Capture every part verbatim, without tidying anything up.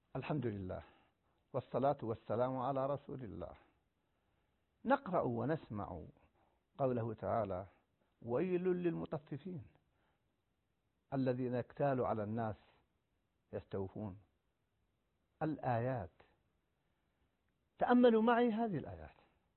الحمد لله والصلاة والسلام على رسول الله. نقرأ ونسمع قوله تعالى: ويل للمطففين الذين اكتالوا على الناس يستوفون. الآيات، تأملوا معي هذه الآيات،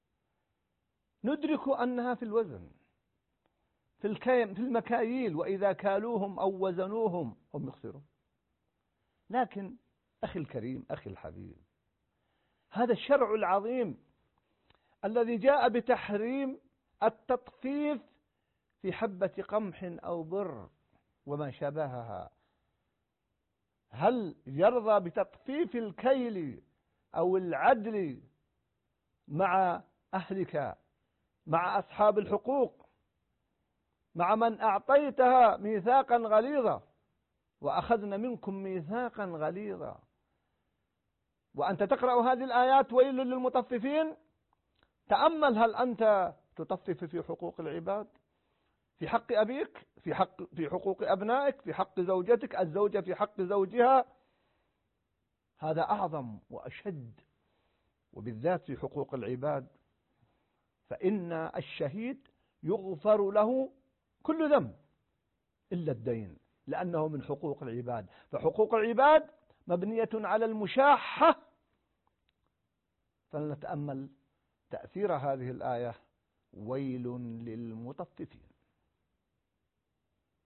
ندرك أنها في الوزن، في الكيم، في المكاييل، وإذا كالوهم أو وزنوهم هم يخسرون. لكن أخي الكريم، أخي الحبيب، هذا الشرع العظيم الذي جاء بتحريم التطفيف في حبة قمح أو بر وما شابهها، هل يرضى بتطفيف الكيل أو العدل مع أهلك، مع أصحاب الحقوق، مع من أعطيتها ميثاقا غليظا وأخذنا منكم ميثاقا غليظا، وأنت تقرأ هذه الآيات: ويل للمطففين؟ تأمل، هل أنت تطفف في حقوق العباد، في حق أبيك، في حق في حقوق أبنائك، في حق زوجتك، الزوجة في حق زوجها؟ هذا أعظم وأشد، وبالذات في حقوق العباد، فإن الشهيد يغفر له كل ذنب إلا الدين، لأنه من حقوق العباد، فحقوق العباد مبنية على المشاحة. فلنتأمل تأثير هذه الآية: ويل للمطففين.